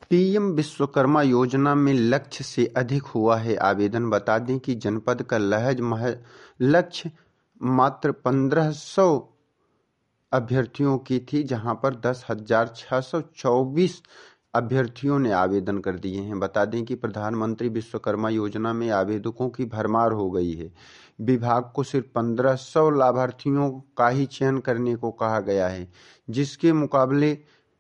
PM Vishwakarma योजना में लक्ष्य से अधिक हुआ है आवेदन। बता दें कि जनपद का लक्ष्य मात्र 1500 अभ्यर्थियों की थी, जहां पर 10,624 अभ्यर्थियों ने आवेदन कर दिए हैं। बता दें कि प्रधानमंत्री विश्वकर्मा योजना में आवेदकों की भरमार हो गई है। विभाग को सिर्फ 1500 लाभार्थियों का ही चयन करने को कहा गया है, जिसके मुकाबले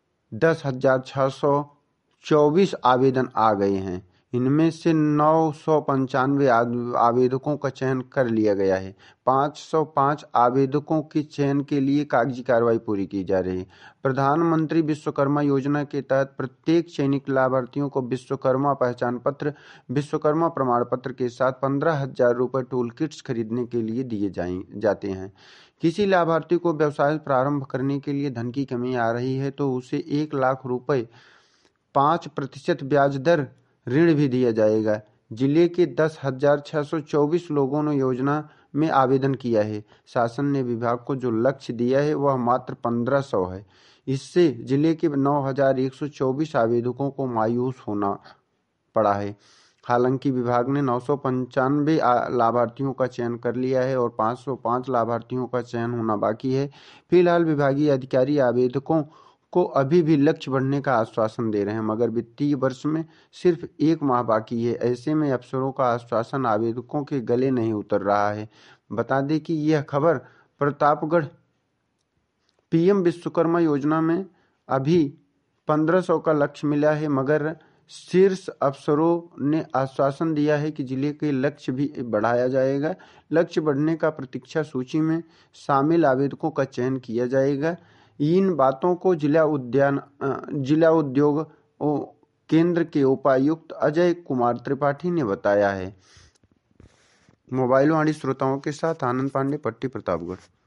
10,624 आवेदन आ गए हैं। इनमें से 995 आवेदकों का चयन कर लिया गया है। 505 आवेदकों के चयन के लिए कागजी कार्रवाई पूरी की जा रही है। प्रधानमंत्री विश्वकर्मा योजना के तहत प्रत्येक चयनित लाभार्थियों को विश्वकर्मा पहचान पत्र, विश्वकर्मा प्रमाण पत्र के साथ 15,000 रुपये टूल किट्स खरीदने के लिए दिए जाते हैं। किसी लाभार्थी को व्यवसाय प्रारंभ करने के लिए धन की कमी आ रही है तो उसे 1 लाख रुपए 5% ब्याज दर ऋण भी दिया जाएगा। जिले के 10,624 लोगों ने योजना में आवेदन किया है। शासन ने विभाग को जो लक्ष्य दिया है वह मात्र 1500 है। इससे जिले के 9,124 आवेदकों को मायूस होना पड़ा है। हालांकि विभाग ने 995 लाभार्थियों का चयन कर लिया है और 505 लाभार्थियों का चयन होना बाकी है। फिलहाल विभागीय अधिकारी आवेदकों को अभी भी लक्ष्य बढ़ने का आश्वासन दे रहे हैं, मगर वित्तीय वर्ष में सिर्फ 1 माह बाकी है। ऐसे में अफसरों का आश्वासन आवेदकों के गले नहीं उतर रहा है। बता दें कि यह खबर प्रतापगढ़ पीएम विश्वकर्मा योजना में अभी 1500 का लक्ष्य मिला है, मगर शीर्ष अफसरों ने आश्वासन दिया है कि जिले के लक्ष्य भी बढ़ाया जाएगा। लक्ष्य बढ़ने का प्रतीक्षा सूची में शामिल आवेदकों का चयन किया जाएगा। इन बातों को जिला उद्योग केंद्र के उपायुक्त अजय कुमार त्रिपाठी ने बताया है। मोबाइल वाणी श्रोताओं के साथ आनंद पांडे, पट्टी, प्रतापगढ़।